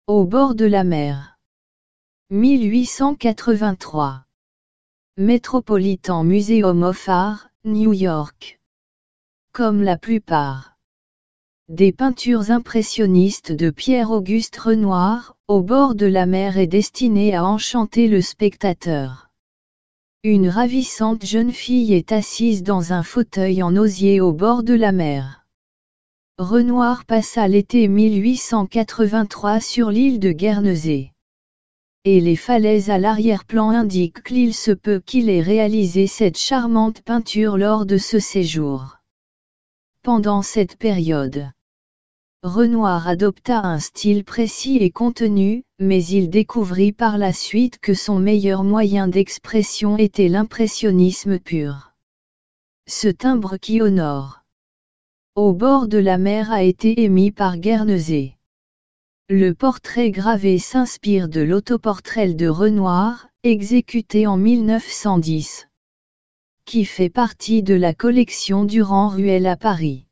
Au bord de la mer. 1883. Metropolitan Museum of Art, New York. Comme la plupart des peintures impressionnistes de Pierre-Auguste Renoir, Au bord de la mer est destiné à enchanter le spectateur. Une ravissante jeune fille est assise dans un fauteuil en osier au bord de la mer. Renoir passa l'été 1883 sur l'île de Guernesey. Et les falaises à l'arrière-plan indiquent qu'il se peut qu'il ait réalisé cette charmante peinture lors de ce séjour. Pendant cette période, Renoir adopta un style précis et contenu, mais il découvrit par la suite que son meilleur moyen d'expression était l'impressionnisme pur. Ce timbre qui honore Au bord de la mer a été émis par Guernesey. Le portrait gravé s'inspire de l'autoportrait de Renoir, exécuté en 1910, qui fait partie de la collection Durand-Ruel à Paris.